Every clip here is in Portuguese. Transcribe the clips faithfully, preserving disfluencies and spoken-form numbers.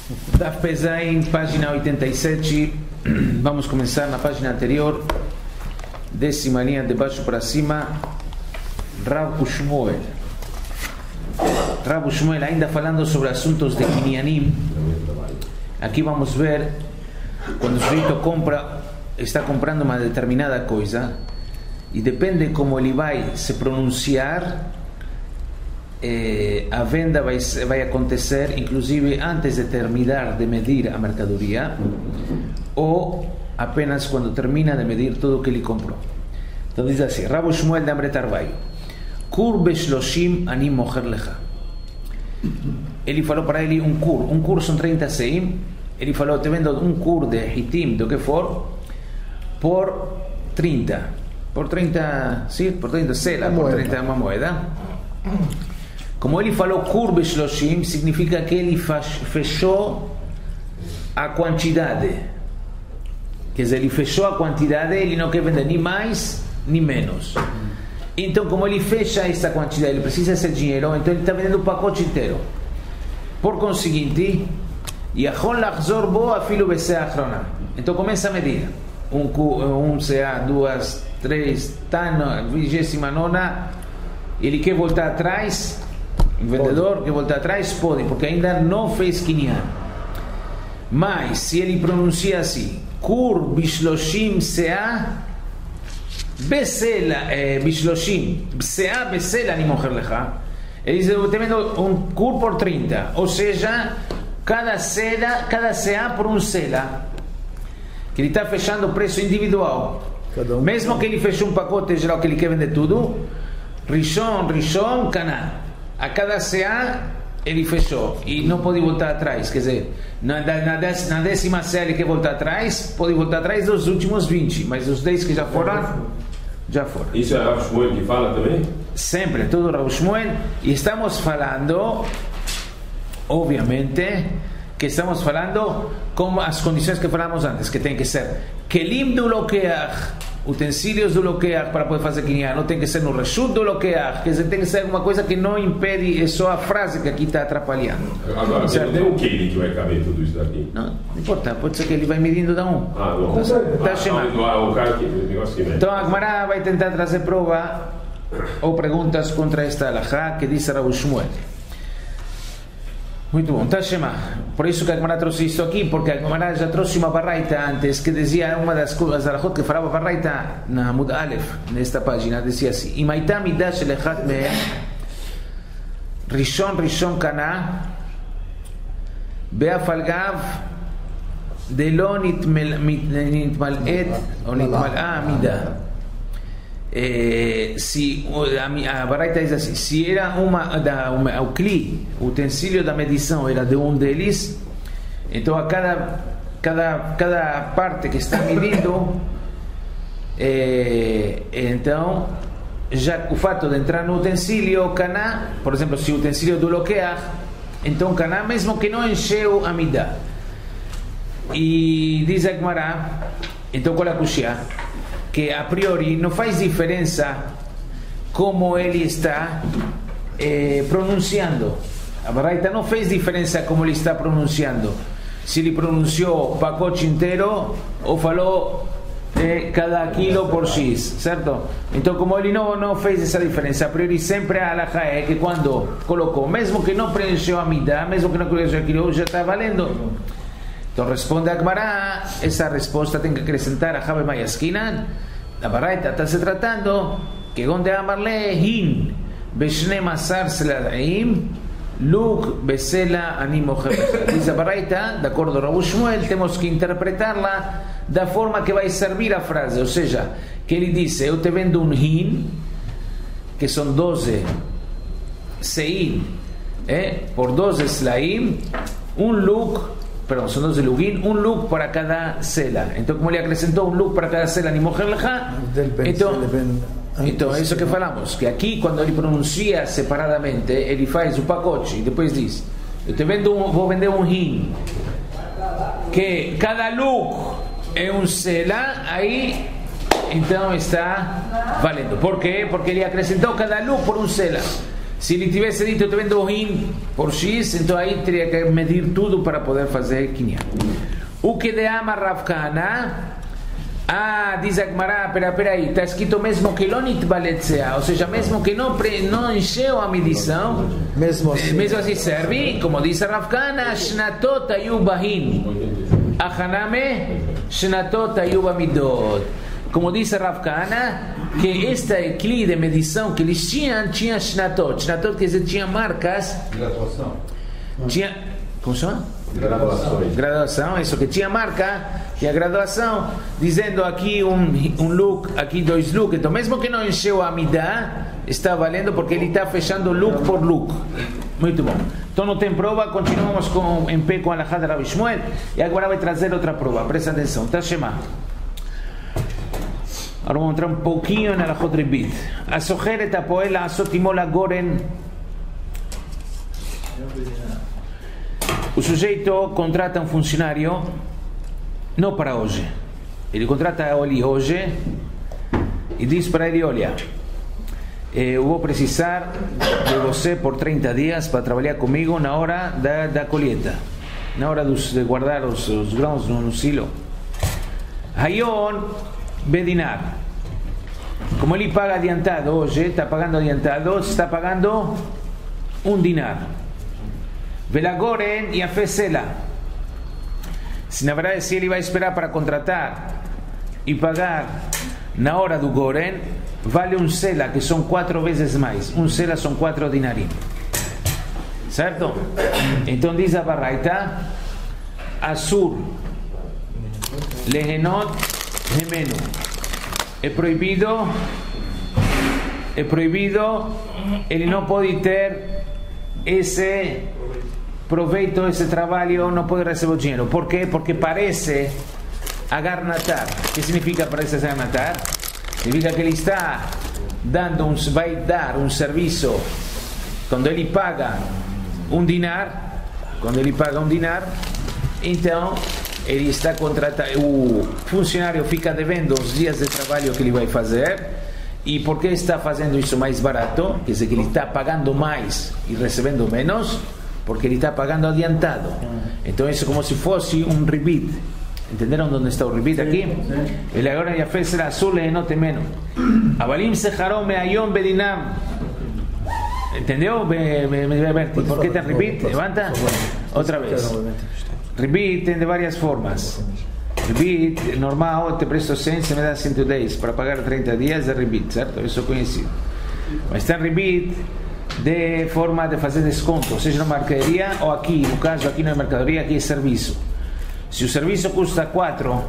Daf Pezain, página oitenta e sete. Vamos começar na página anterior, décima linha de baixo para cima. Rav Shmuel. Rav Shmuel ainda falando sobre assuntos de Kinyanim. Aqui vamos ver quando o sujeito compra, está comprando uma determinada coisa e depende como ele vai se pronunciar, eh, a venda vai, vai acontecer inclusive antes de terminar de medir a mercadoria ou apenas quando termina de medir tudo o que ele comprou. Então diz assim: Rav Shmuel de Amre Tarvaio, Kur beshloshim ani mocher lecha. Ele falou para ele um kur, um kur são trinta seim. Ele falou: te vendo um kur de hitim, do que for, por trinta, por trinta, sim, por trinta sela, por trinta uma moeda. Como ele falou kur beshloshim, significa que ele fechou a quantidade. Quer dizer, ele fechou a quantidade, ele não quer vender nem mais nem menos. Então, como ele fecha essa quantidade, ele precisa esse dinheiro, então ele está vendendo o pacote inteiro. Por conseguinte, então começa a medir um, um C A, duas, três, tá, vigésima nona. Ele quer voltar atrás, o vendedor pode. Quer voltar atrás, pode, porque ainda não fez Kinyan. Mas se ele pronuncia assim, Kur bishloshim C A Besela bishloshim C A Besela ni mocher lecha, ele diz: eu estou vendo um Kur por trinta, ou seja, cada sela, cada C A por um sela, que ele está fechando o preço individual. Um mesmo que ele feche um pacote geral que ele quer vender tudo, Rishon, Rishon, Caná, a cada C A ele fechou e não pode voltar atrás. Quer dizer, na, na, na décima C A ele quer voltar atrás, pode voltar atrás dos últimos vinte, mas os dez que já foram, já foram. Isso é Rav Shmuel que fala também? Sempre, tudo Rav Shmuel. E estamos falando, obviamente, que estamos falando com as condições que falamos antes, que tem que ser kelim do lokeach, utensílios do lokeach para poder fazer kinyan, não tem que ser no reshut do lokeach, quer dizer, tem que ser alguma coisa que não impede, é só a frase que aqui está atrapalhando. Agora, você não tem um Keli que vai caber tudo isso daqui? Não, não importa, pode ser que ele vai medindo da um. Ah, não. Está chamando. Ah, o cara que, o negócio que vem. Então a Gemara vai tentar trazer prova ou perguntas contra esta alahá que diz Rav Shmuel. Muito bom, Tashema. Por isso que a Gemara trouxe isso aqui, porque a Gemara já trouxe uma barraita antes que dizia, uma das coisas alahot que falava barraita na Amud Aleph, nesta página, dizia assim: Imaita midah shel echad mehem Rishon Rishon Kana be'af al gav delo nitmal'et ou nitmal'a midah. Eh, se a baraita diz assim: se era uma, da, uma o cli, o utensílio da medição era de um deles, então a cada cada cada parte que está medindo, eh, então já o fato de entrar no utensílio caná, por exemplo, se o utensílio do lokeach, então caná mesmo que não encheu a midá. E diz a Gemara, então qual é a kushia? Que a priori não faz diferença como ele está eh, pronunciando. A baraita não fez diferença como ele está pronunciando, se ele pronunciou o pacote inteiro ou falou eh, cada quilo por X, certo? Então, como ele não, não fez essa diferença, a priori sempre a alahá é que quando colocou, mesmo que não preencheu a midá, mesmo que não preencheu aquilo, já está valendo. Então responde a Gemara, essa resposta tem que acrescentar a Habe Mayaskinan. A baraita está se tratando que onde amarle hin beshne masar seladaim luk besela animo jebecha. Diz a baraita, de acordo a Rav Shmuel, temos que interpretarla da forma que vai servir a frase, ou seja, que ele disse: eu te vendo um hin, que são doze sein, eh, por doze slaim, um luk, perdão, são doze lugin, um luk para cada cela. Então, como ele acrescentou um luk para cada cela, ni mocher lecha, então, então é isso que falamos, que aqui, quando ele pronuncia separadamente, ele faz o pacote e depois diz: eu te vendo um, vou vender um hin, que cada luk é um cela, aí então está valendo. Por quê? Porque ele acrescentou cada luk por um cela. Se ele tivesse dito eu te vendo o rim por X, então aí teria que medir tudo para poder fazer quinhão. O que de ama Rav Kahana? Ah, diz a Gemara, pera, peraí, está escrito mesmo que Lonit Baletzea, ou seja, mesmo que não, não encheu a medição, mesmo assim, mesmo assim serve, como diz a Rav Kahana, Shnatot ayu bahin, Achaname, Shnatot ayu bamidot. Como diz a Rav Kahana, que esta cli de medição que eles tinham, tinha Shnatot. Shnatot quer dizer, tinha marcas. Graduação. Tinha, como se chama? Graduação. Graduação, isso que tinha marca, tinha graduação, dizendo aqui um, um look, aqui dois looks. Então, mesmo que não encheu a midá, está valendo porque ele está fechando look por look. Muito bom. Então, não tem prova, continuamos com, em pé com a Alahá de Rabi Shmuel. E agora vai trazer outra prova. Presta atenção. Tashema. Agora vamos entrar um pouquinho na Alahot Ribit. A Soheret Apoel Asotimola Goren. O sujeito contrata um funcionário não para hoje. Ele contrata ele hoje e diz para ele: olha, eu vou precisar de você por trinta dias para trabalhar comigo na hora da, da colheita, na hora dos, de guardar os, os grãos no, no silo. Hayon Bedinar. Como ele paga adiantado hoje, está pagando adiantado, está pagando um dinar. Velagoren e a Fecela. Se na verdade se ele vai esperar para contratar e pagar na hora do Goren, vale um sela, que são quatro vezes mais. Um sela são quatro dinarim. Certo? Então diz a Baraita: Asur lehenot hemenu. É proibido, é proibido, ele não pode ter esse proveito, esse trabalho, não pode receber o dinheiro. Por quê? Porque parece agarnatar. O que significa parece agarnatar? Significa que ele está dando um, vai dar um serviço. Quando ele paga um dinar, quando ele paga um dinar, então ele está contratando, o funcionário fica devendo os dias de trabalho que ele vai fazer. E por que está fazendo isso mais barato? Quer dizer que ele está pagando mais e recebendo menos, porque ele está pagando adiantado. Então isso é como se fosse um ribit. Entenderam onde está o ribit aqui? Ele agora já fez ser azul e não tem menos. Avalim sejarom meayom bedinam. Entendeu? Por que tem ribit? Levanta. Outra vez. Ribit tem de várias formas. Ribit normal, te presto cem, se me dá cento e dez para pagar trinta dias de ribit, certo? Isso é conhecido. Mas tem ribit de forma de fazer desconto, seja na mercadoria ou aqui, no caso aqui não é mercadoria, aqui é serviço. Se o serviço custa quatro,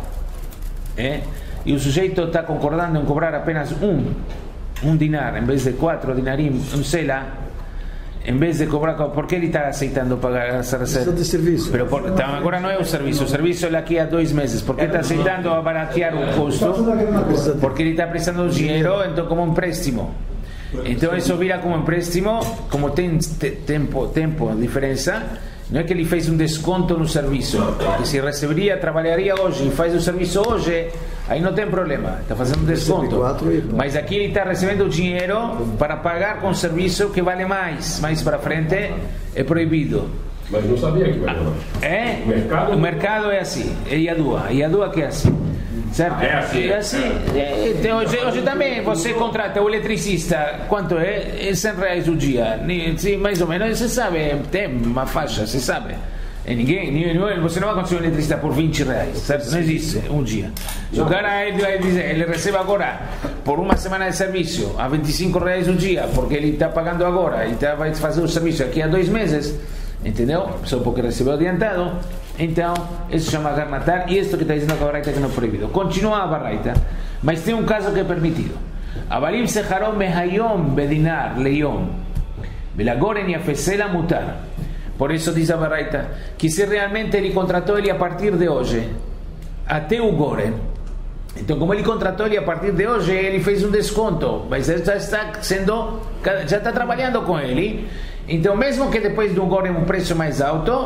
é, e o sujeito está concordando em cobrar apenas um, um dinar, em vez de quatro dinarim, um sela, em vez de cobrar, porque ele está aceitando pagar essa receita de serviço? Pero por, agora não é o serviço, o serviço é daqui a dois meses. Porque está aceitando abaratear o custo? Porque ele está prestando dinheiro, então como um empréstimo. Então isso vira como empréstimo, como tem te, tempo, tempo, diferença. Não é que ele fez um desconto no serviço, porque se receberia, trabalharia hoje e faz o serviço hoje, aí não tem problema, está fazendo um desconto. Mas aqui ele está recebendo dinheiro para pagar com um serviço que vale mais. Mais para frente é proibido. Mas não sabia que valia mais. É? O mercado, o mercado é assim, é Yadua, é Yadua que é assim. Certo? É assim. É assim. É, então, hoje, hoje também você contrata o eletricista, quanto é? É cem reais o dia. Sim, mais ou menos, você sabe, tem uma faixa, você sabe. E ninguém, ninguém, você não vai conseguir um eletricista por vinte reais, certo? Não existe um dia. Se o cara ele, ele, ele recebe agora por uma semana de serviço a vinte e cinco reais o dia, porque ele está pagando agora e tá, vai fazer o serviço aqui a dois meses, entendeu? Só porque recebeu adiantado. Então, isso se chama garnatar, e isto que está dizendo que a Baraita que não é proibido. Continua a Baraita, mas tem um caso que é permitido. Avalim sejarom mehayom bedinar leiom velagoren e afesela mutar. Por isso diz a Baraita que se realmente ele contratou ele a partir de hoje até o Goren, então como ele contratou ele a partir de hoje, ele fez um desconto, mas ele já está sendo, já está trabalhando com ele. Então mesmo que depois de um Goren um preço mais alto,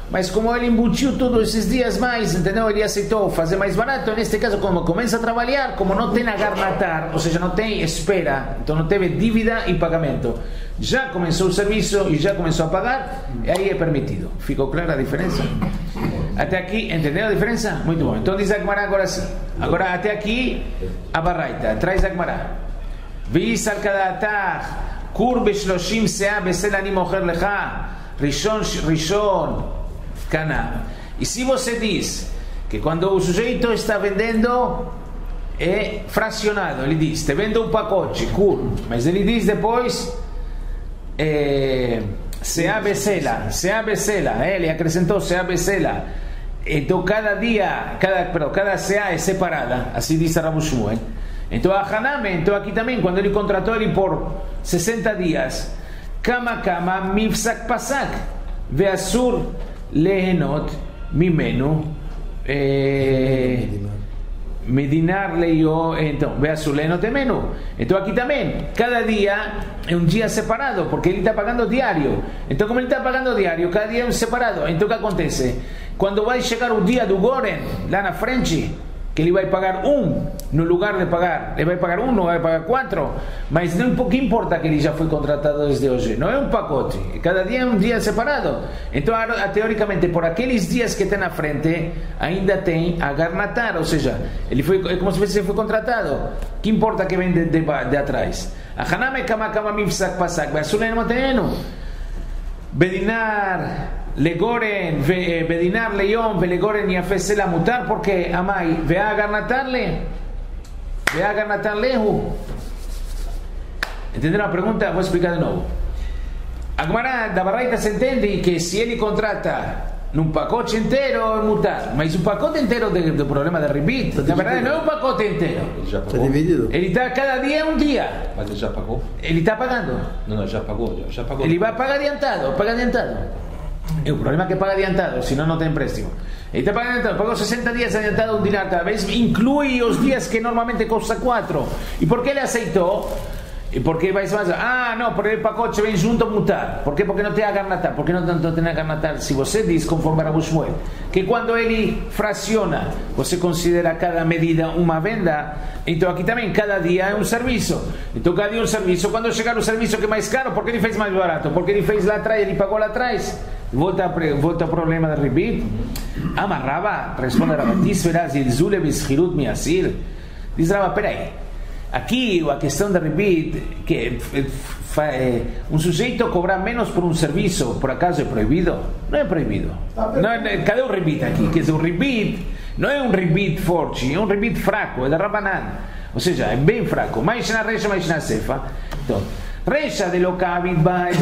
mas como ele embutiu todos esses dias mais, entendeu? Ele aceitou fazer mais barato. Neste caso, como começa a trabalhar, como não tem agarnatar, ou seja, não tem espera, então não teve dívida e pagamento, já começou o serviço e já começou a pagar, e aí é permitido. Ficou clara a diferença? Até aqui, entendeu a diferença? Muito bom. Então diz a Gemara agora sim. Agora até aqui, a Baraita. Traz a Gemara. V'yisal kadatach kur b'shloshim seah besel ani mocher lecha rishon rishon kana. E se você diz que quando o sujeito está vendendo é fracionado, ele diz, te vendo um pacote, kur, mas ele diz depois é, seah besela, seah besela, ele acrescentou seah besela. Então cada dia, cada, perdão, cada seah é separada, assim diz Rabu Shmuel. Então a Haname, então aqui também, quando ele contratou ele por sessenta dias, kama kama mifsak pasak, veasur lehenot mimenu medinar leio, então veasur lehenot mimenu. Então aqui também, cada dia é um dia separado, porque ele está pagando diário. Então como ele está pagando diário, cada dia é um separado. Então o que acontece? Quando vai chegar o dia do Goren, lá na frente, que ele vai pagar um, no lugar de pagar, ele vai pagar um, não vai pagar quatro, mas não que importa que ele já foi contratado desde hoje, não é um pacote, cada dia é um dia separado. Então, teoricamente, por aqueles dias que tem na frente, ainda tem a garnatar, ou seja, ele foi, é como se ele foi contratado, que importa que vem de, de, de atrás. A Haname kama kama mifsak pasak, ve'asulen motenu, bedinar legoren, bedinar leyon, velegoren y afesela mutar, porque amai, ve a garnatarle, ve a garnatarle. ¿Entenderam a pergunta? Vou explicar de novo. A Gemara da Baraita se entende que se ele contrata num pacote inteiro é mutar, mas um pacote inteiro de, do problema da ribit, na verdade não é um pacote inteiro. Ele já pagou? Está dividido. Ele está cada dia é um dia. Mas ele já pagou? Ele está pagando. Não, não, já pagou, já, já pagou. Ele vai pagar adiantado, paga adiantado. El problema es que paga adiantado, si no, no te empréstimo. Y te paga adiantado, pagó sesenta días adiantado un dinar cada vez, incluye los días que normalmente cuesta cuatro. ¿Y por qué le aceitó? ¿Y por qué vais más? Ah, no, porque el pacote ven junto a mutar. ¿Por qué? Porque no te haga garnatar. ¿Por qué no te tiene garnatar? Si você diz, conforme a Rabu Shmuel, que quando ele fraciona, você considera cada medida uma venda, então aqui também cada dia é um serviço. Então cada dia é um serviço. Quando chegar o serviço que é mais caro, por que ele fez mais barato? Porque ele fez lá atrás, ele pagou lá atrás. Volta, volta ao problema da ribit. Amarrava, responde Rava, tisferaz ilzule bishirut miasir. Diz Rava, peraí. Aqui a questão da ribit, que é, um sujeito cobrar menos por um serviço, por acaso é proibido? Não é proibido. Não é, cadê o ribit aqui? Quer dizer, o ribit não é um ribit forte, é um ribit fraco, é da Rabanan. Ou seja, é bem fraco. Mais na recha, mais na cefa. Então, recha de locavit,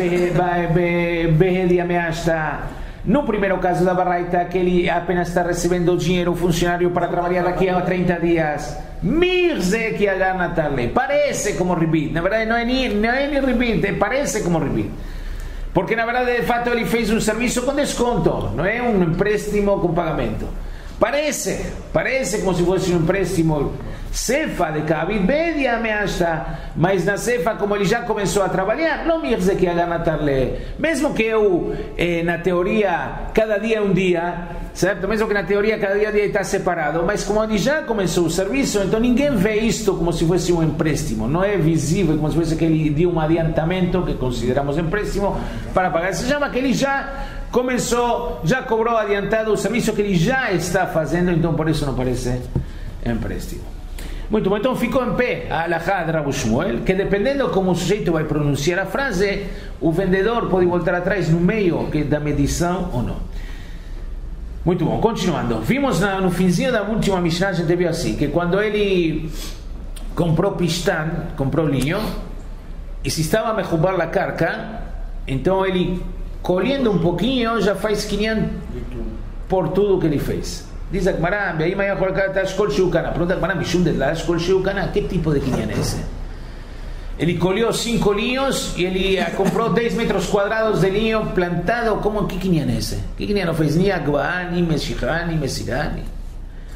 behedia measta. No primeiro caso da Baraita, que ele apenas está recebendo dinheiro, um funcionário para trabalhar daqui a trinta dias. Mirze que a garnatarle. Parece como ribit. Na verdade, não é nem, não é nem ribit, parece como ribit. Porque, na verdade, de fato, ele fez um serviço com desconto. Não é um empréstimo com pagamento. Parece, parece como se fosse um empréstimo cefa de Kavit Bedia measta, mas na cefa, como ele já começou a trabalhar, não me dizer que ia garnatar-lhe, mesmo que eu, eh, na teoria, cada dia é um dia, certo? Mesmo que na teoria cada dia, dia está separado, mas como ele já começou o serviço, então ninguém vê isto como se fosse um empréstimo, não é visível como se fosse que ele deu um adiantamento, que consideramos empréstimo, para pagar. Se chama que ele já começou, já cobrou adiantado o serviço que ele já está fazendo, então por isso não parece empréstimo. Muito bom, então ficou em pé a alahá de Rabu Shmuel, que dependendo como o sujeito vai pronunciar a frase, o vendedor pode voltar atrás no meio que da medição ou não. Muito bom, continuando. Vimos na, no finzinho da última Mishnah, a gente viu assim, que quando ele comprou pistan, comprou linho, e se estava a mejubar a carca, então ele, colhendo um pouquinho, já faz quinhentos por tudo que ele fez. Diz a Gemara, aí vai colocar Tashkol Shiukana. Pergunta a Gemara, Mishum de Tashkol Shiukana, que tipo de quinhão é esse? Ele colheu cinco linhos e ele comprou dez metros quadrados de linho plantado. Como, que quinhão é esse? Que quinhão não fez nem Agba, nem Meshihá, nem Mesirá?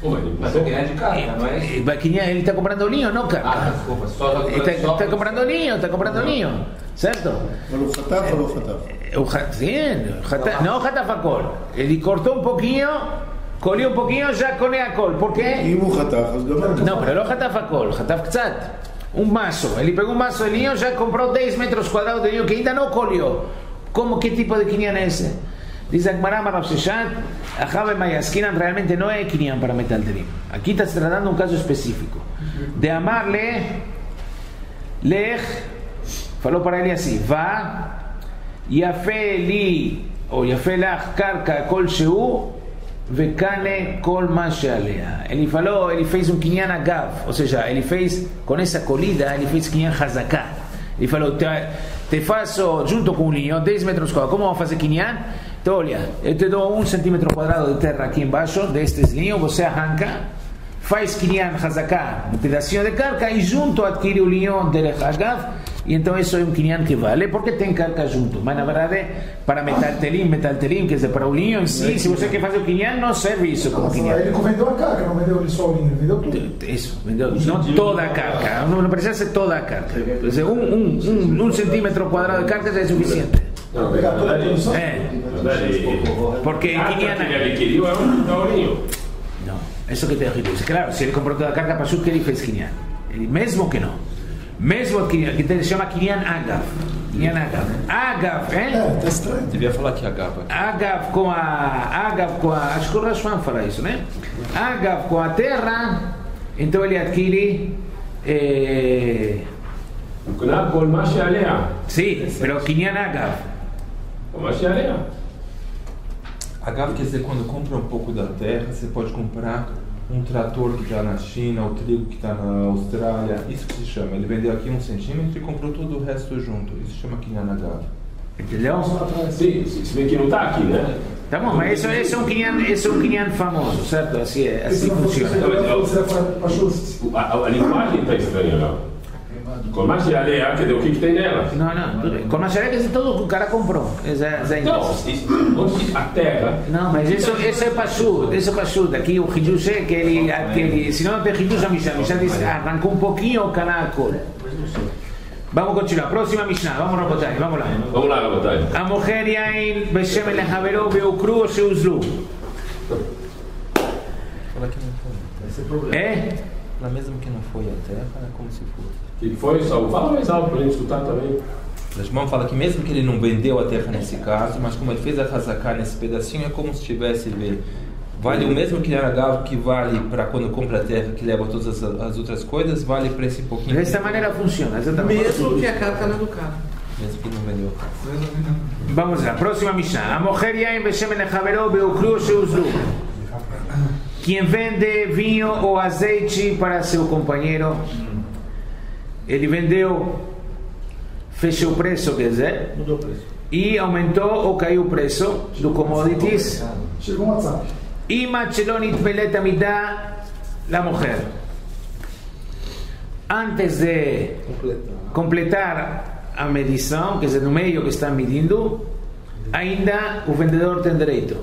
Mas é de carga, não é isso? Ele está comprando linho, não carga. Ah, desculpa, só Ele está comprando linho, está comprando linho, certo? Falou Hataf, falou Hataf. Sim, não Hataf Akol. Ele cortou um pouquinho, colheu um pouquinho, já colhe a col. Por quê? E o Hataf, as gamas. Não, mas não Hataf Akol, Hataf Ktsat. Um maço, ele pegou um maço de linho, já comprou dez metros quadrados de linho que ainda não colheu. Como, que tipo de quinhão é esse? Diz a Gemara Rav Sheshet, Ahabe Mayaskinan realmente não é quinhão para metal terim. Aqui está se tratando um caso específico. De amarle, lech, falou para ele assim, vá, yafe li, ou yafe lach karka kol sheu, vekane kol ma shealea. Ele falou, ele fez um quinhão agav, ou seja, ele fez, com essa colhida, ele fez quinhão hazaká. Ele falou, te, te faço junto com o linho, dez metros quadrados, como vamos fazer quinhão? Então, olha, eu te dou um centímetro quadrado de terra aqui embaixo, destes linhos, você arranca, faz quinhão hazaká, um pedacinho de carca, e junto adquire o linho de agav, e então isso é um quinhão que vale, porque tem carca junto. Mas na verdade, para metal telim, metal telim, quer dizer, para o linho em si, se você quer fazer o quinhão, não serve isso como quinhão. Ele vendeu a carca, não vendeu só o linho, vendeu tudo. Isso, vendeu, não toda a carca, não precisa ser toda a carca. Quer dizer, um, um, um, um centímetro quadrado de carca já é suficiente. Não, pegar toda a produção. É, porque quinhão... ele queria é um linho. Não, isso que tem ridículo. Claro, se ele comprou toda a carga, para que ele fez quinhão. Ele mesmo que não. Mesmo que que se chama quinhão agav. Quinhão agav. Agav, hein? É, tá estranho. Devia falar que agav. Agav com a... Agav com a... Acho que o Rashman fala isso, né? Agav com a terra, então ele adquire... Eh... Kol kol ma shealea. Sim, pero quinhão agav. Ma shealea. Agav quer dizer, quando compra um pouco da terra, você pode comprar um trator que está na China, o trigo que está na Austrália. Isso que se chama. Ele vendeu aqui um centímetro e comprou todo o resto junto. Isso se chama quinhão agav. Entendeu? Sim, se bem que não está aqui, né? Tá bom, mas isso, isso é um quinhão, isso é um quinhão famoso, certo? Assim, é, assim funciona. A, a linguagem está estranha, não? Com mais de areia, quer dizer, o que, que tem nela? Não, não, tudo bem. Com mais areia, quer dizer, tudo que o cara comprou. Já, já Não, isso, a terra. não, mas isso, isso é pachudo, isso é pachudo. Aqui o Hidush é que ele, que ele, se não tem Hidush, a Mishnah, a Mishnah diz, arrancou um pouquinho o canacol. Vamos continuar. Próxima Mishnah, vamos Rabotai, vamos lá. Vamos lá, Rabotai. A mulher yain beshemen lehaveró veio cru ou sheuzlu. Fala que não foi. É? Fala mesmo que não foi a terra, é como se fosse. Que foi, Saul? Fala mais alto para a gente escutar também. O Shimon fala que mesmo que ele não vendeu a terra nesse caso, mas como ele fez a hazaká nesse pedacinho, é como se tivesse ver. Vale o mesmo que agav que vale para quando compra a terra, que leva todas as, as outras coisas, vale para esse pouquinho. Dessa maneira funciona, exatamente. Mesmo que a carta não é do cara. Mesmo que não vendeu. Vamos lá, próxima Mishnah. A mulher yain beshemen lehaveró veio cru ou sheuzlu. Quem vende vinho ou azeite para seu companheiro, ele vendeu, fechou o preço, quer dizer, Mudou o preço. e aumentou ou caiu o preço do commodities. Chegou um WhatsApp. E machelonit beleta midá la mulher. Antes de completar a medição, quer dizer, no meio que está medindo, ainda o vendedor tem direito.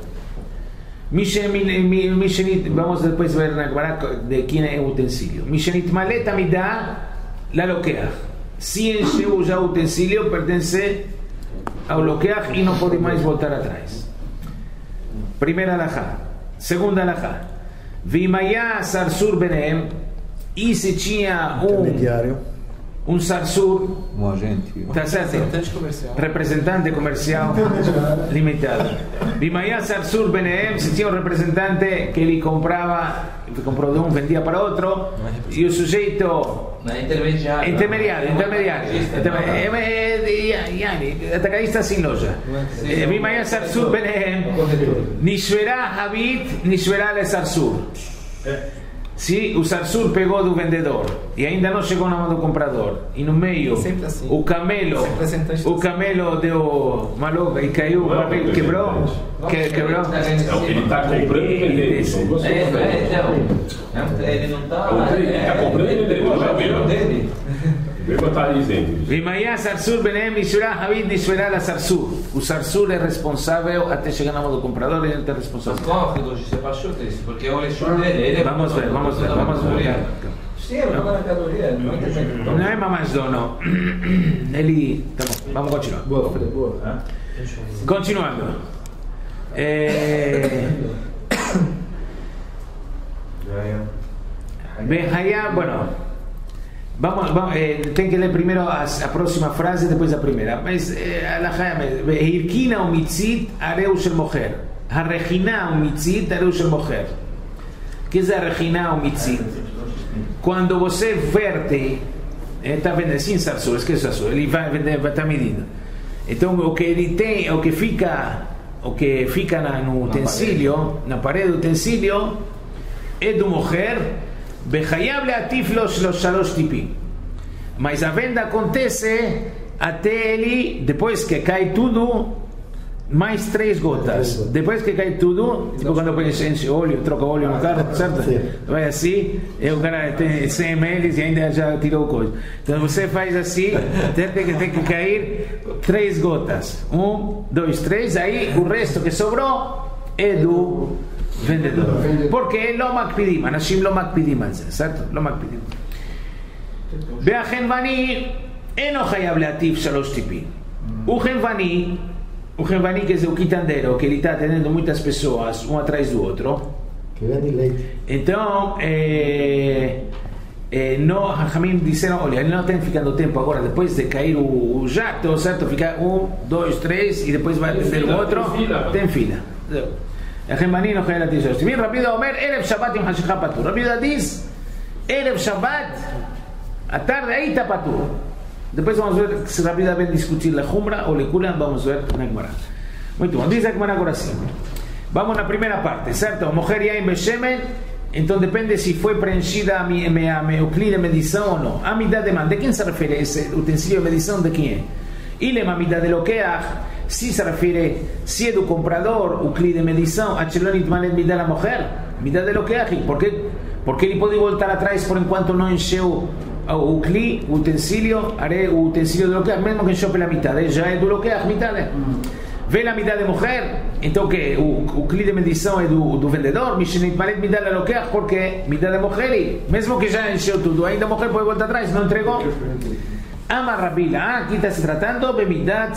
Vamos depois ver na Gemara de quem é o utensílio. Mishenit maleta midá la loqueach. Se encheu já o utensílio, pertence ao loqueach e não pode mais voltar atrás. Primeira alahá. Segunda alahá. Vimaya sarsur benem. E se tinha um um sarsur, Um agente. tá certo? Representante comercial. Representante comercial limitado. Vimaya sarsur benem. Se tinha um representante que ele comprava, comprou de um, vendia para outro, e o sujeito Não é intermediário. intermediário, intermediário, atacadista sem loja. Vimaya sarsur benem. Nishverá habit, nishverá le sarsur. Se o sarsur pegou do vendedor e ainda não chegou na mão do comprador, e no meio Sempre assim. o camelo o camelo deu uma louca e caiu, o barril quebrou, que, quebrou. É o que ele está comprando e vendendo. São duas É, coisas é, diferentes. então. Ele não está. Ele está comprando e vendendo. É o dele. Vem botar aí exemplos. Vimaya Sarsur Benem Nishura Havid Nishura la Sarsur. O Sarsur é responsável até chegar na mão do comprador, ele é responsável. Porque é o lixo dele. Vamos ver, vamos ver, vamos ver. Sim, é uma mercadoria. Não é mamães dono. Ele. Tá bom, vamos continuar. Boa, boa. Continuando. É... Behaya, bueno. Vamos, vamos eh, tem que ler primeiro a, a próxima frase, depois a primeira. Mas Hirkina o mitzit areu shel mocher. Harechina o mitzit areu shel mocher. O que é a Regina o mitzit? Quando você verte, está vendendo sem sarsur, esquece o sarsur, ele vai vender, vai estar medindo. Então o que ele tem, o que fica, o que fica na, no utensílio, na parede do utensílio, é do mocher. Behayab leatif los shalosh tipim. Mas a venda acontece até ele, depois que cai tudo, mais três gotas. Depois que cai tudo, tipo quando põe óleo, troca óleo no carro, certo? Vai assim, e o cara tem cem mililitros e ainda já tirou coisa. Então você faz assim, até que tem que cair três gotas. Um, dois, três, aí o resto que sobrou é do vendedor. Porque לא מקפידים, אנשים לא מקפידים על זה, certo? לא מקפידים. והחנווני אינו חייב להטיף שלוש טיפים. O חנווני, o חנווני que é o quitandeiro, que ele está atendendo muitas pessoas, um atrás do outro. Que vende leite. Então, é, é, no, Hamim disseram, olha, ele não tem ficando tempo agora, depois de cair o, o jato, certo? Fica um, dois, três, e depois vai atender o outro. Tem fila. החנווני לא חייב להטיף שלוש טיפים. רבי יהודה אומר ערב שבת עם חשיכה פטור. רבי יהודה diz ערב שבת a tarde aí está patudo. Depois vamos ver se Rabi Yehuda vem discutir la Jumra ou le Kulan, vamos ver na Gemara. Muito bom, diz a Gemara agora sim. Vamos na primeira parte, certo? Moher yain beshemen, então depende se foi preenchida a mi, a mi, o cli de medição ou não. A midá de man, de quem se refere esse utensílio de medição, de quem é? Ilem a midá de lokeach, se se refere, se é do comprador, o cli de medição, a chelonit manet midá la moher, midá de lokeach, porque, porque ele pode voltar atrás por enquanto não encheu o cli, o utensílio, haré o utensílio de lokeach, mesmo que encheu pela metade, já é do lokeach, metade. Vê a midá de moher, então que o, o cli de medição é do, do vendedor, mishenit manet midá la lokeach, porque midá de moher, mesmo que já encheu tudo, ainda a moher pode voltar atrás, não entregou. Ama Rabila, aqui está se tratando de Midat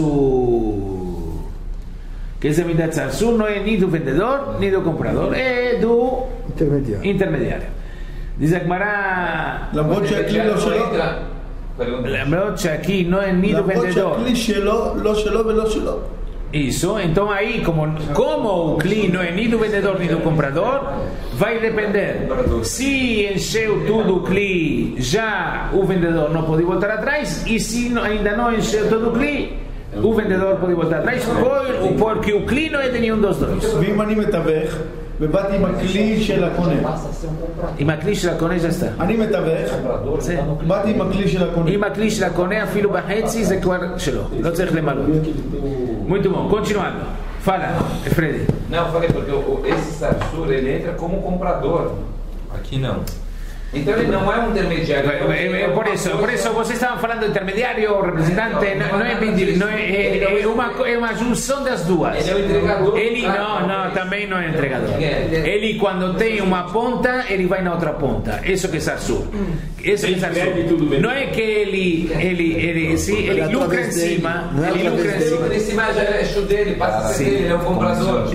Zarsur. Que esse Midat Zarsur não é nem do vendedor, nem do comprador, é do intermediário. intermediário. Diz a Gemara... למרות שהכלי לא שלו, למרות שהכלי não é nem do vendedor. למרות שהכלי שלו, לא שלו ולא שלו. Isso, então aí, como, como o cli não é nem do vendedor nem do comprador, vai depender. Se encheu tudo o cli, já o vendedor não pode voltar atrás, e se ainda não encheu todo o cli, o vendedor pode voltar atrás, por, porque o cli não é de nenhum dos dois. ואם אני מתווך, ובאתי עם הכלי של הקונה. עם הכלי של הקונה já está. אני מתווך, באתי עם הכלי של הקונה. עם הכלי של הקונה אפילו בחצי זה כבר שלו, לא צריך למלות. Muito bom, continuando. Fala, Freddy. Não, eu falei porque esse Zarsur ele entra como comprador. Aqui não. Então ele não é um intermediário. É, é, por isso, por isso vocês estavam falando de intermediário, representante, não, não é vendido, não é, é, é, uma, é uma junção das duas. Ele é o entregador. Ele não, não, também não é entregador. Ele quando tem uma ponta, ele vai na outra ponta. Isso que é Zarsur. Isso que é Zarsur. Não é que ele, ele, ele, sim, ele lucra em cima, ele lucra em cima. Ele em cima já é show dele, passa a ser dele, ele é o comprador.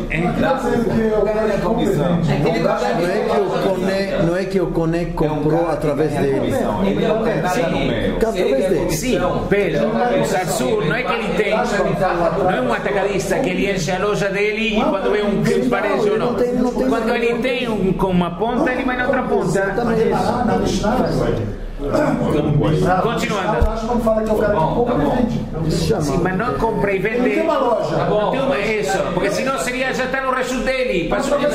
Não é que o Cone comprou através dele. Ele não tem nada no meio. Através dele. Sim, pero o Zarsur não é que ele tem, não é um atacadista que ele enche a loja dele e quando vê um que parece ou não. Quando ele tem um, com uma ponta, ele vai na outra ponta. Continuando. Sim, mas não compra e vende. Tem uma loja. Tá bom. Tem uma, isso, porque senão seria já está no resto dele. Passou de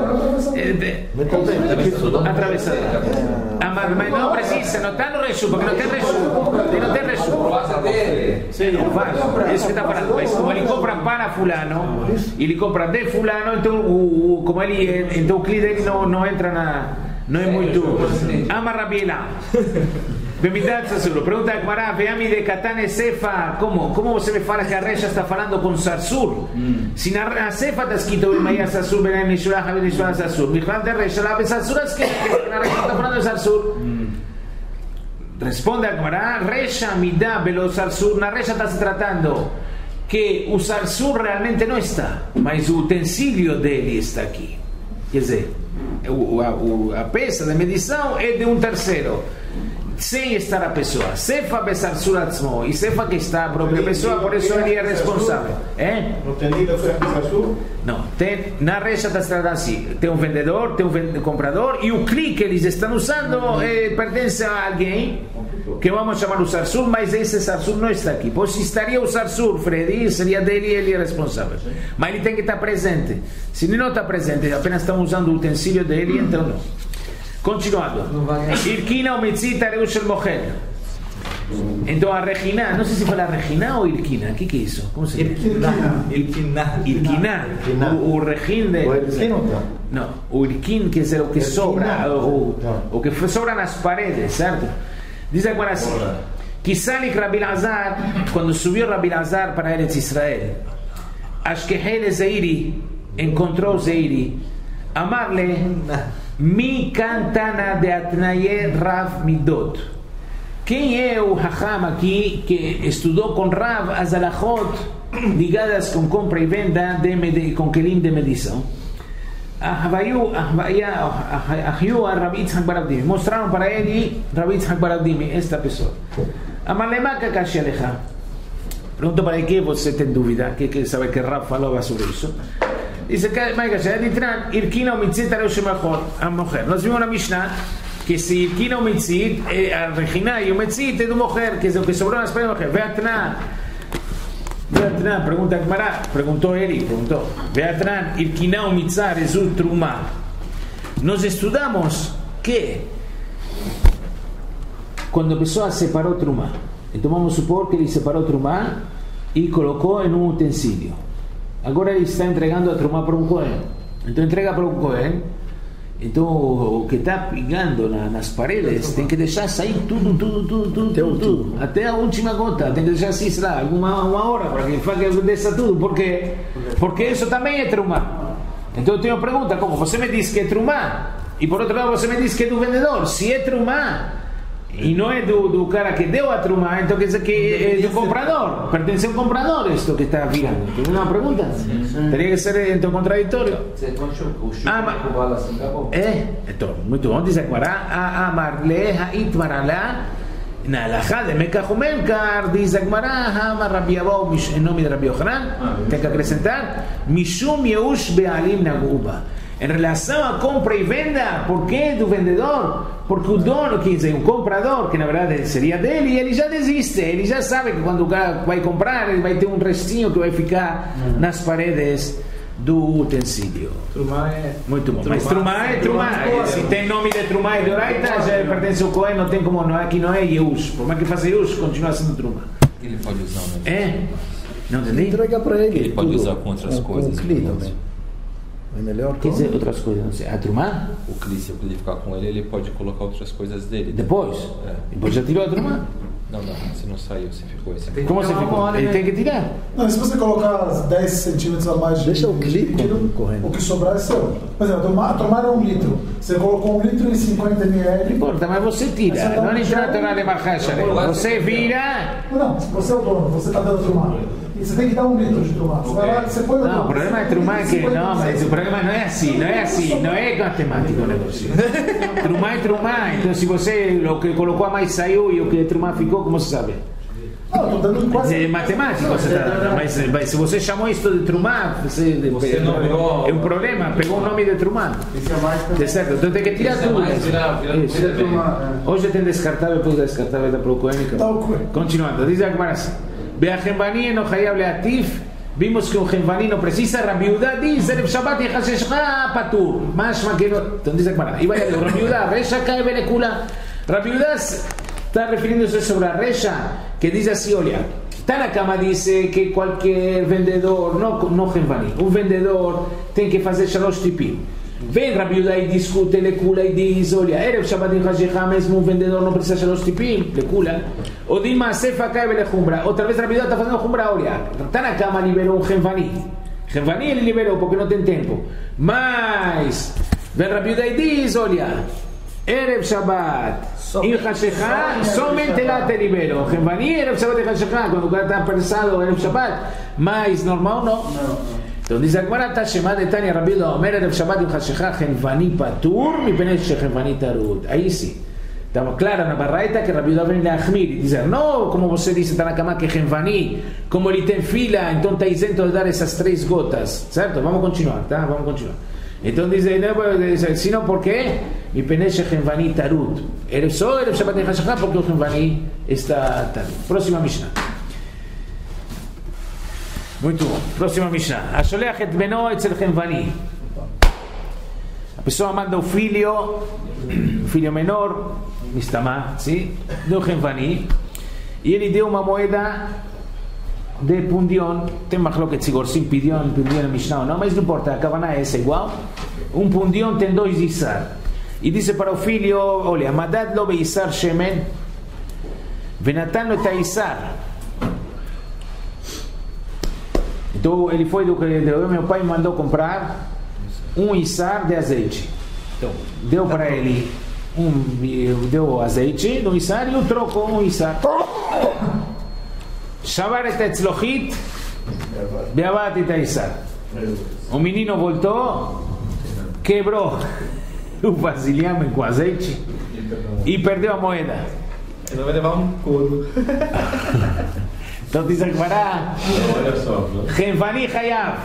atravessado. Ah, mas não precisa, não está no resto, porque não tem resto. Não tem resto. Sim, não faz. É isso que está falando. Mas como ele compra para fulano, ele compra de fulano, então o, como ele, então o cliente dele não, não entra na. Não é muito. Ama Rabiela. Bemidad Sarsur. Pregunta a Gmará, veami de Katane Sefa. ¿Cómo? ¿Cómo você me fala que a Resha está falando con Sarsur? Mm. Si na Sefa está escrito Bemaya Sarsur, Benay Mishurah, Benishurah Sarsur. Mijal de Resha, la Sarsur es que la Resha está hablando de Sarsur. Mm. Responde a Gmará, Resha Midá Belo Sarsur. Na Resha está se tratando que o Sarsur realmente não está, mas o utensílio dele está aqui. Quer dizer, o, a, o, a peça de medição é de um terceiro, sem estar a pessoa. Sefa besarsur atzmo, e sefa que está a própria pessoa, por isso ele é responsável. É? Não tem ninguém que besarsur? Não, tem, na Resha está tratando assim: tem um vendedor, tem um vend- comprador, e o cli que eles estão usando é, pertence a alguém que vamos chamar o Sarsur, mas esse Sarsur não está aqui. Pois se estaria o Sarsur, Freddy, seria dele e ele é responsável. Mas ele tem que estar presente. Se ele não está presente, apenas estão usando o utensílio dele, então não. Continuando. Irkina ou Mitzita Reushel Mochel. Então a Regina, não sei se fala Regina ou Irkina, o que, que é isso? Como se diz? Irkina. Irkina. O, o Regin de. Não, o Irkin, que é o que sobra, o, o que sobra nas paredes, certo? Diz agora assim: Kisalik Rabi Lazar, quando subiu Rabi Lazar para Eretz Israel, Ashkehele Zeiri encontrou Zeiri, Amarle, Mi cantana de Atnaye Rav Midot. Quem é o Hacham aqui que estudou com Rav as alachot ligadas com compra e venda de med- com kelim de medição? Mostraram para ele Rabi Yitzhak bar Avdimi, esta pessoa. Amalemaca Kashialecha. Perguntou para ele que você tem dúvida, que quer saber que Rav falava sobre isso. Dice que Irkina ou Mitzit a mulher. Nós vimos na Mishnah que se Irkina ou Mitzit, a Regina e o Mitzit é do mulher, que é o que sobrou nas paredes da mulher. Veatna. Veatran, pergunta Gmará, perguntou ele, perguntou. Veatran, Irkina ou Mitzar, Ezul Trumá. Nós estudamos que quando a pessoa separou Trumá, então vamos supor que ele separou Trumá e colocou em um utensílio. Agora ele está entregando a Trumá para um Cohen. Então entrega para um Cohen. Então o que está pegando na, nas paredes tem que deixar sair tudo, tudo, tudo, tudo, tudo, tudo. Até a última gota. Tem que deixar assim, sei lá, alguma uma hora para que faça que desça tudo. Por quê? Porque isso também é Trumá. Então eu tenho uma pergunta: como você me diz que é Trumá e por outro lado você me diz que é do vendedor? Se é Trumá e não é do, do cara que deu a Trumá, então quer dizer que é do comprador, pertence ao comprador isto que está virando. Tem uma pergunta? Sim. Teria que ser então contraditório. Ah, mas, é, então, muito bom. Diz agora: a Amarle ha'it marala na alahá de Mekach uMemkar. Diz agora: Hamar Rabi Abou em nome de Rabi Yochanan. Tem que acrescentar: Mishum Yeush Be'alim Naguba. Em relação a compra e venda, por que do vendedor? Porque o dono, quer dizer, o comprador, que na verdade seria dele, ele já desiste, ele já sabe que quando o cara vai comprar, ele vai ter um restinho que vai ficar uhum. nas paredes do utensílio. Trumá é... Muito bom. Mas Trumá é Trumá. Se tem nome de Trumá e de Oraita, já pertence ao Cohen, não tem como, não, aqui não é Yehush. Por mais que faça Yehush, continua sendo Trumá. Ele pode usar, né? É? Não entendi? Entrega para ele. Ele pode usar com outras com, coisas. Com o cliente. É melhor. Quer dizer, outras coisas, não sei. A Trumá? O Cli, se ele ficar com ele, ele pode colocar outras coisas dele. Depois? É. Depois já tirou a Trumá? Não, não, você não saiu, você ficou esse. Como você ficou? Ele tem que tirar. Não, se você colocar dez centímetros a mais de deixa o clipe líquido, correndo. O que sobrar é seu. Por exemplo, a tomada é um litro. Você colocou um litro e cinquenta mililitros. Não importa, mas você tira. Não entra na tornada de marracha. Você vira. Não, não, você é o dono, você está dando trumá. E você tem que dar um litro de trumá. Você vai lá, você põe o Não, o problema é trumá que. Não, mas o problema não é assim, não é assim, não é matemático o negócio. Trumá é trumá. Então se você o que colocou a mais saiu e o que trumá ficou, como você sabe? Não, estou dando quase. É matemático, você tá dando, mas, mas se você chamou isso de trumá, você, você não pegou, é um problema, pegou o nome de trumá. É certo, então tem que tirar tudo. Hoje tem descartável, depois descartável da Procônica. Continuando, diz a Gemara assim: Be'achemvani no hayab leatif. Vimos que um Gemvani não precisa. Rabi Yehuda diz: Erev Shabbat yechasheshcha patur. Mas então diz a Gemara. E vai a Rabi Yehuda, Resha cae belecula. Rabi Yehuda está referindo-se sobre a Resha, que diz assim: olha, Tanakama dice que qualquer vendedor, não, não Gemvani, um vendedor tem que fazer shalosh tipim. Vem Rabi Yehuda e discute, ele cula e diz, olha, Erev Shabbat em Hashicha, mesmo um vendedor não precisa achar os tipim, ele cula. Ou diz, mas Sefa cai ele chumbra. Outra vez Rabi Yehuda está fazendo chumbra, olha, está na cama, liberou um Genvani. Genvani ele liberou porque não tem tempo. Mas, vem Rabi Yehuda e diz, olha, Erev Shabbat em Hashicha, somente lá te liberou. Genvani, Erev Shabbat em Hashicha, quando o cara está apressado, Erev Shabbat, mas normal não. Então diz a Gemara, está chamada de Tânia Rabi Yehuda, Omer Erev Shabbat em Hashicha, Genvani patur, mi penei Genvani tarud. Aí sim. Estava claro na barraita que Rabi Yehuda vem a Achmir e dizer, não, como você disse, está na cama que Genvani, como ele tem fila, então está isento de dar essas três gotas, certo? Vamos continuar, tá? Vamos continuar. Então diz, se não, por quê? Mi penei Genvani tarud. Erev só Erev Shabbat em Hashicha, porque o Genvani está tarud. Próxima Mishnah. Muito bom. Próxima Mishnah. Asholeach et beno etzel Genvani. A pessoa manda o filho, o filho menor, Mistamá, sim, do Genvani, e ele deu uma moeda de pundion. Tem machloket se gorsim pidion, pidion na Mishnah ou não, mas não importa, a kavaná é essa igual. Um pundion tem dois isar. E disse para o filho, olha, madad lo beisar shemen, venatan lo taisar. Então ele foi do que meu pai me mandou comprar um isar de azeite. Então deu para ele um, deu azeite no isar e o trocou um isar. Shavar et etzlohit beavat et isar. O menino voltou, quebrou o vasilhame com azeite e perdeu a moeda. Ele vai levar um couro. Então diz a Gemara, Genvani Hayav.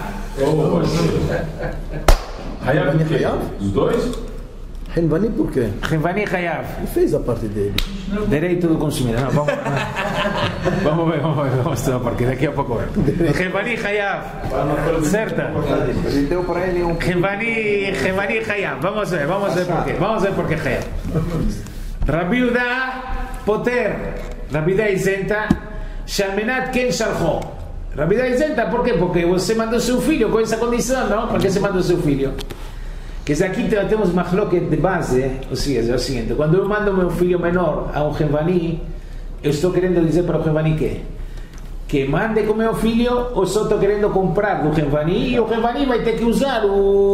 Hayav o quê? Os dois? Genvani por quê? Genvani Hayav. Ele fez a parte dele. Direito do consumidor. Não, vamos, vamos ver, vamos ver, vamos estudar, porque daqui a pouco ver. Genvani Hayav. Certa? Ele deu para ele um... Genvani, Genvani Hayav. Vamos ver, vamos ver por quê. Vamos ver por qué Hayav. Rabi Yehuda Poter. Rabi Yehuda isenta. Shalmenat Ken Shalcho. Rabi Yehuda isenta, por quê? Porque você mandou seu filho com essa condição, não? Por que você mandou seu filho? Que aqui temos machloket de base, ou seja, é o seguinte, quando eu mando meu filho menor a um Genvani, eu estou querendo dizer para o Genvani que que mande com meu filho, ou só estou querendo comprar do Genvani e o Genvani vai ter que usar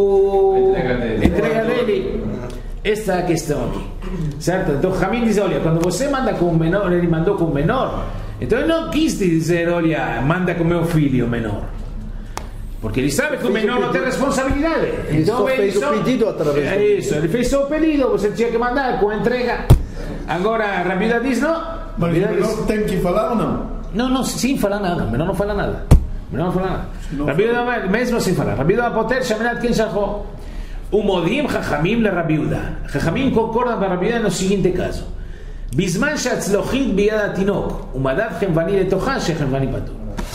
o entrega dele. Esta é a questão aqui, certo? Então Jamim diz, olha, quando você manda com o menor, ele mandou com o menor, então ele não quis dizer, olha, manda com meu filho menor, porque ele sabe que o menor não tem responsabilidade. Ele então só fez só, o pedido através é isso, ele fez só o pedido, você tinha que mandar com entrega. Agora Rabi Yehuda diz não. Mas o menor tem que falar ou não? Não, não, sem falar nada, o menor não fala nada. O menor não fala nada. Rabi Yehuda, mesmo sem falar, Rabi Yehuda Poter Shamenat Ken Shalcho. O modim Chachamim le Rabi Yehuda. Chachamim concordam para Rabi Yehuda no seguinte caso: Bisman she'atzlochit biyad hatinok umadad Genvani letocha sheGenvani patur.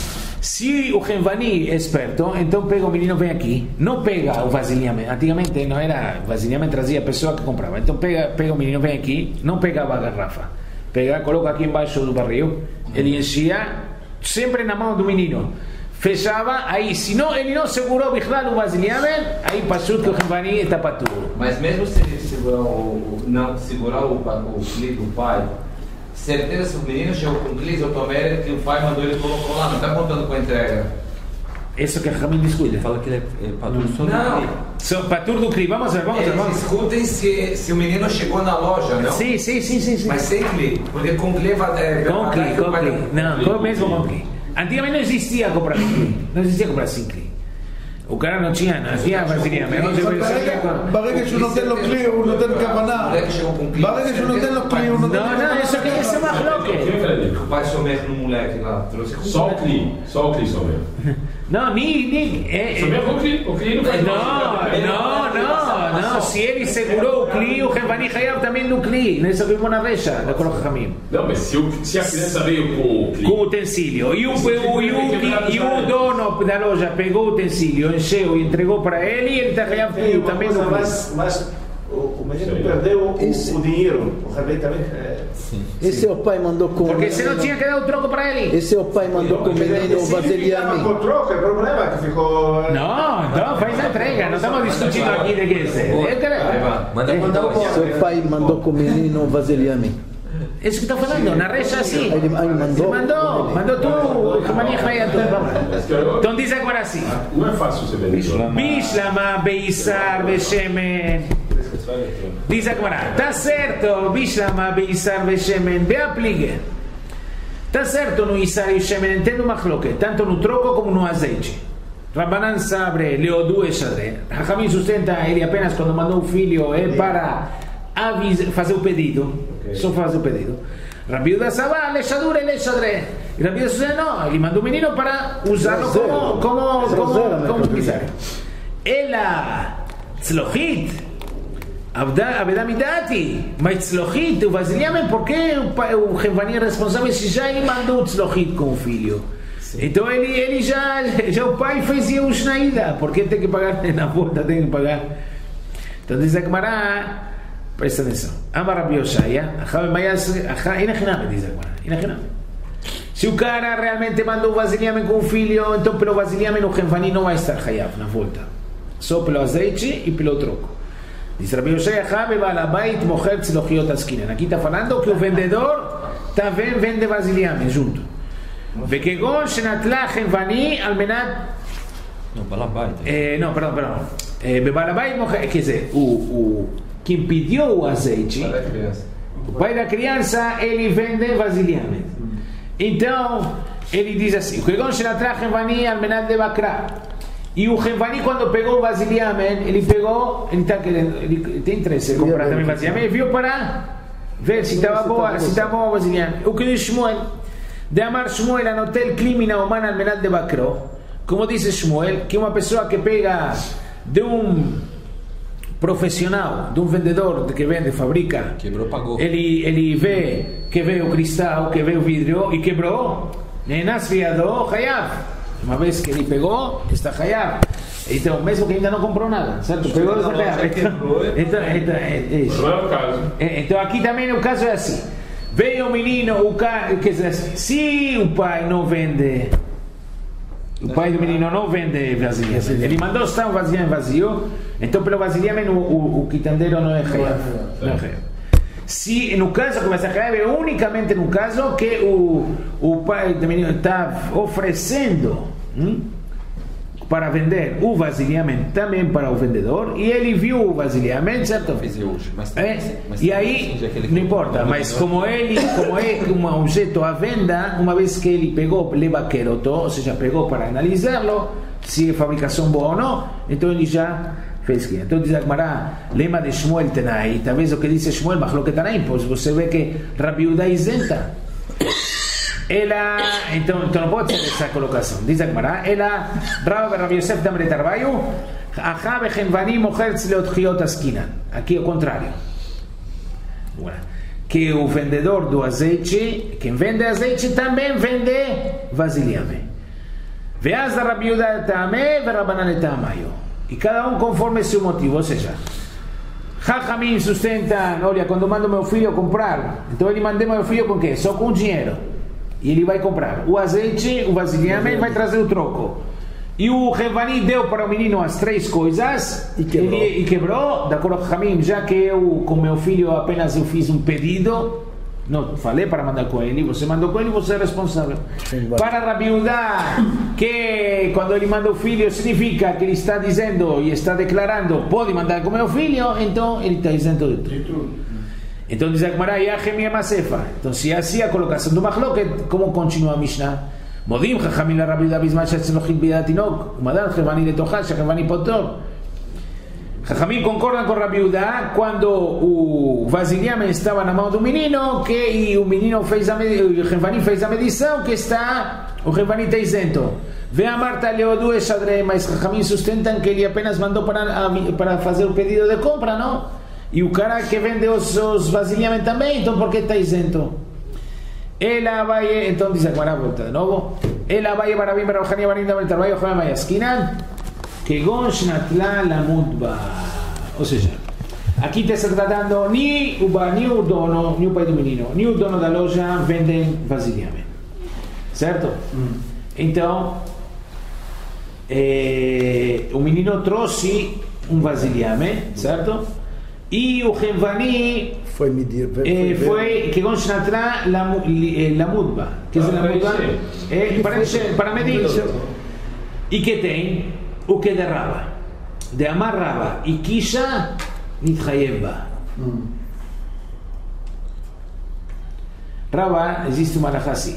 Se o Genvani é esperto, então pega o menino, vem aqui, não pega o vasilhame. Antigamente não era vasilhame, trazia a pessoa que comprava. Então pega, pega o menino, vem aqui, não pegava a garrafa, pega, coloca aqui embaixo do barril, ele enchia sempre na mão do menino, fechava, aí se não, ele não segurou bichlal o vasilhame, aí passou que o Genvani está patur. Mas mesmo se ele segurar o, não segurar o, o clipe do pai, certeza se o menino chegou com o clipe, eu tomei que o pai mandou ele colocou lá, não está contando com a entrega. Isso que a Jamim descuida. Fala que ele é, é patur só do Não. So, patur do clipe, vamos ver, vamos ver. Eles Vamos. discutem se, se o menino chegou na loja, não? Sim, sim, sim, sim, sim. Mas sem clipe, porque com clipe vai... Com clipe, com clipe. Não, com mesmo com clipe. Antigamente não existia comprar com clipe, não existia comprar sem clipe. O cara não tinha, não tinha vasilhame. ברגע שהוא נותן לו כלי, הוא נותן כוונה. ברגע שהוא נותן לו כלי, הוא נותן Não, não, isso aqui é ser machloque. O pai somer no moleque lá, trouxe com Só o Cli, só o Cli somer. Não, nem, nem é, Somer com o Cli, o Cli não faz Não, não, não, não. Se ele segurou o Cli, o Genvani Hayav também no Cli. Nós vimos na recha da Coloca Jamim. Não, mas se, o, se a criança veio com o Cli. Com o utensílio. E o, o, e o, e o dono da loja pegou o utensílio, encheu e entregou para ele, e ele está Hayav também no Cli. Mas, mas o, o menino perdeu o, o dinheiro. O Rabbi também Esse é o pai mandou com Porque se não tinha que dar o troco para ele. Esse é o pai mandou com o menino vaselhame. Com troco, o problema é que ficou. Não, então faz a entrega. Não estamos discutindo aqui de que é. Manda por dois. Seu pai mandou com o menino vaselame. É isso que estou falando, na recha assim. Ele, ele mandou. Mandou, mandou tu, que mania raia tu. Então diz agora assim. Não é fácil ser vendedor. Bishlama, Beisar, Beshemen. Diz agora, tá certo, Bishlama, Beisar, Beshemen. Ve aplique. Tá certo no Isar e Shemen, entendo machloket, tanto no troco como no azeite. Rabbanan sabe, Leodu e Shadre. Hachamim sustenta, ele apenas quando mandou o filho é para avisar, fazer o pedido. Só fazer o pedido. Rabi Yehuda Sabá, Lechadura e Lechadre. E Rabi Yehuda não, ele mandou o menino para usá-lo como como como como quiser. Ela tzlohit, Abda midati, mas tzlohit, o vasilhame, porque o Revani é responsável se já ele mandou o tzlohit com o filho. Então ele ele já já o pai fez o shnaida, porque tem que pagar na volta, tem que pagar. Então diz a Gemara. Presta atenção. Amar Rabi Yoshaya, ina chiname, diz agora. Ina chiname. Se o cara realmente mandou o vasilhame com o filho, então pelo vasilhame no Genvani não vai estar hayav na volta. Só pelo azeite e pelo troco. Diz Rabi Yoshaya, Habe balabait mocher tzlochiot askinen. Aqui está falando que o vendedor também vende vasilhame junto. Vekegon shenatla Genvani al menat. Não, balabait. Não, perdão, perdão. Bebalabait mocher, quer dizer, o o quem pediu o azeite, o pai da criança, ele vende vasilhame. Então, ele diz assim: o Kegon Shenatra Genvani al menat de Bakra. E o Genvani, quando pegou o vasilhame, ele pegou, ele está querendo, ele tem interesse em comprar também vasilhame, ele viu para ver se estava boa, se estava boa o vasilhame. O que diz Shmuel? De Amar Shmuel anotel climina humana al menat de Bakro. Como diz Shmuel, que uma pessoa que pega de um profissional, de um vendedor que vende, fabrica, quebrou, pagou. Ele, ele vê que veio o cristal, que veio o vidro e quebrou, nenasriado, hayav. Uma vez que ele pegou, está hayav. Então, mesmo que ainda não comprou nada, certo? Pegou, está hayav. Então, então, então, é isso. Não é o caso. Então, aqui também o caso é assim. Veio o menino, o cara, quer dizer, se o pai não vende, o pai do menino não vende vasilhame, ele mandou estar um vasilhame vazio, então pelo vasilhame o, o, o quitandeiro não é hayav. Não é hayav. Se no caso que vai ser hayav é unicamente no caso que o, o pai do menino está oferecendo hum, para vender o vasilhame também para o vendedor e ele viu o vasilhame, certo? É? E aí não importa, mas como ele como é um objeto à venda, uma vez que ele pegou, leva queroto, ou seja, pegou para analisá-lo, se é fabricação boa ou não, então ele já fez que. Então diz a Gemara, lema de Shmuel Tenai, talvez o que disse Shmuel, Machloket Tanaim, pois você vê que Rabi Yehuda isenta. Ela, então, então não pode ser essa colocação. Diz a Gemara, ela, Rabbi Rabbi Yosef Damre Tarbayu, Achabe Genvani Mocher Tzleot Askinan. Aqui é o contrário. Que o vendedor do azeite, quem vende azeite também vende vasilhame. Veaz da Rabi Yehuda Tame, Verabanan Tamayo. E cada um conforme seu motivo, ou seja, Chachamim sustentam, olha, quando mando meu filho comprar, então ele manda meu filho com o quê? Só com dinheiro. E ele vai comprar o azeite, o vasilhame, vai trazer o troco. E o Revani deu para o menino as três coisas e quebrou. Ele, e quebrou, de acordo com Hamim, já que eu, com meu filho, apenas eu fiz um pedido, não falei para mandar com ele, você mandou com ele, você é responsável. Para Rabi Yehuda, que quando ele manda o filho, significa que ele está dizendo e está declarando, pode mandar com meu filho, então ele está dizendo de tudo. Então diz a Gemara, Yachem Yamasefa. Então se é assim a colocação do Machloket, como continua a Mishnah? Modim Chachamim la Rabi Yehuda Bisman shetzlochit bidat tinok, umadan Chevani letochah shechevani potor. Chachamim concordam com Rabi Yehuda quando o vasilhame estava na mão do menino, que e o menino fez a medição, o Chevani fez a medição, que está, o Chevani está isento. Vê a Marta Leodu e Shadrei, mas Chachamim sustentam que ele apenas mandou para, para fazer o pedido de compra, não? E o cara que vende os, os vasilhame também, então por que está isento? Ela vai, então diz a Gemara, volta de novo. Ela vai para bem para o Jania Barinda para o trabalho, João Mayaskinan, que Gonsh Natla la Mudba. Ou seja, aqui está se tratando nem o, nem o dono, nem o pai do menino, nem o dono da loja vendem vasilhame, certo? Hum. Então, eh, o menino trouxe um vasilhame, certo? E o Henvani foi medir, eh, foi que concentra la, la mudba, que é a mudba, eh, para, para medir. E que tem o que derraba, de amarraba e kisha nitchayeva. Hum. Rava, existe uma alahá assim.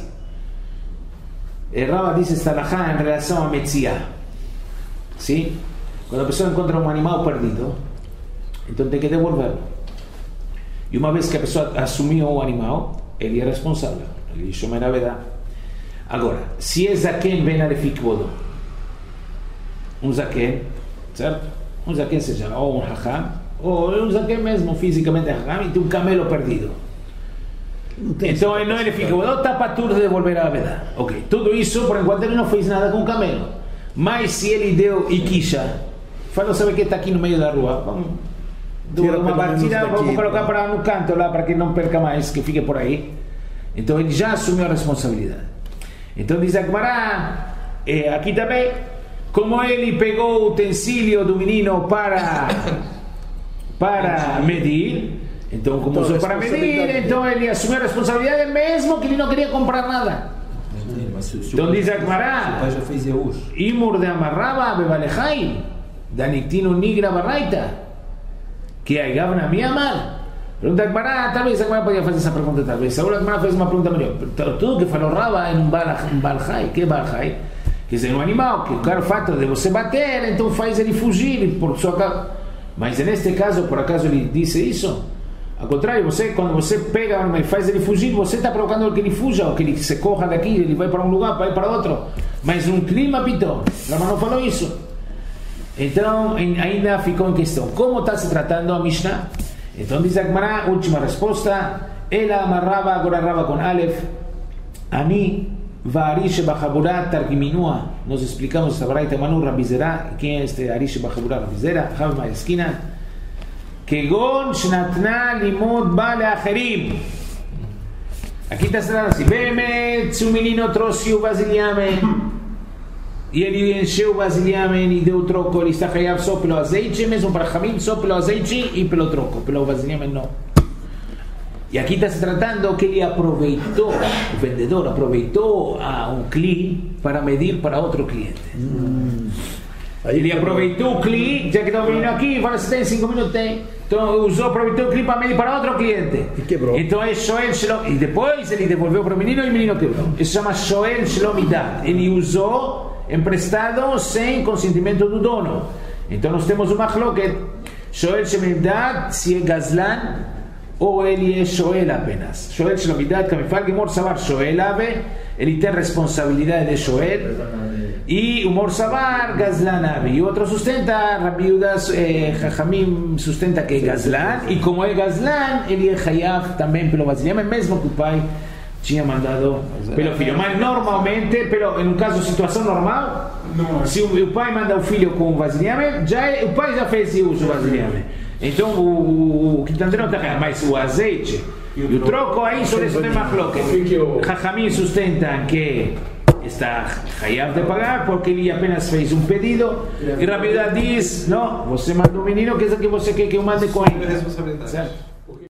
Rava diz esta alahá em relação a Metzia. Sim? Quando a pessoa encontra um animal perdido, então tem que devolverlo. E uma vez que a pessoa assumiu o animal, ele é responsável. Ele chama a verdade. Agora, se é zaken ben alefik bodo, um zaken, certo? Um zaken seja ou um hacham, ou um zaken mesmo, fisicamente hacham, e tem um camelo perdido. Então ele não ele fica, bodo, está para tudo de devolver a verdade. Ok, tudo isso, por enquanto ele não fez nada com o camelo. Mas se ele deu ikisha, falou, sabe que está aqui no meio da rua, vamos dar uma batida, vamos colocar para no canto lá, para que não perca mais, que fique por aí. Então ele já assumiu a responsabilidade. Então diz a Gemara, eh, aqui também, como ele pegou o utensílio do menino para, para medir, então como usou para medir, então ele assumiu a responsabilidade mesmo que ele não queria comprar nada. Então diz a Gemara, Imur de amarraba bebalejai, daniktino nigra barraita, que a Gavna me amar. Pergunta a Gemara, talvez a Gemara podia fazer essa pergunta, talvez. Agora a Gemara fez uma pergunta melhor. Tudo que falou Rava é um balchai. Que é balchai? Quer dizer, um animal, que o cara, o fato de você bater, então faz ele fugir por sua causa. Mas neste caso, por acaso ele disse isso? Ao contrário, você, quando você pega e faz ele fugir, você está provocando que ele fuja, ou que ele se corra daqui, ele vai para um lugar, vai para outro. Mas um clima pitou. Rava não falou isso. Então, ainda ficou em questão. Como está se tratando a Mishnah? Então diz a Gemara, última resposta, ela amarrava, agora Rava com Aleph, Ani Varish Bachaburat Tarkiminua. Nós explicamos esta braita Manu Rabizera. Quem é este Arish Bachaburat Rabizera? Rav Maesquina. Kegon Shnatna Limud Bale Acherim. Aqui está escrito assim: Bemet, se o menino trouxe o vasilhame e ele encheu o vasilhame e deu o troco, ele está chayav só pelo azeite, mesmo para Hamim, só pelo azeite e pelo troco, pelo vasilhame não. E aqui está se tratando que ele aproveitou, o vendedor aproveitou a um cli para medir para outro cliente. Hum. Ele aproveitou o cli, já que está o menino aqui, fala se tem cinco minutos, tem. Então usou, aproveitou o cli para medir para outro cliente. E quebrou. Então é Shoel Shalom. E depois ele devolveu para o menino e o menino quebrou. Isso se chama Shoel Shalomidat. Ele usou emprestado sem consentimento do dono. Então nós temos uma machloket. Shoel Shalomidat, se é Gazlan ou ele é Shoel apenas. Shoel Shalomidat, que me fala que Mor Savar Shoel Ave, ele tem responsabilidade de Shoel. E o Mor Savar, Gazlan Ave. E outro sustenta, Rabbi Yudas, Chachamim sustenta que é Gazlan. E como é Gazlan, ele é Chayav também pelo vasilhame, mesmo que o pai tinha mandado pelo filho. Mas normalmente, pelo, em um caso de situação normal, não. Se o, o pai manda o filho com o vasilhame, já é, o pai já fez uso do vasilhame. Então o quintanteiro não está errado. Mas o azeite e o, e o troco aí sobre isso tem uma floca. Chachamim sustenta que está chayav de pagar porque ele apenas fez um pedido. E Rabbi Yudah diz: não, você manda um menino, quer dizer que você quer que eu mande com ele. Certo?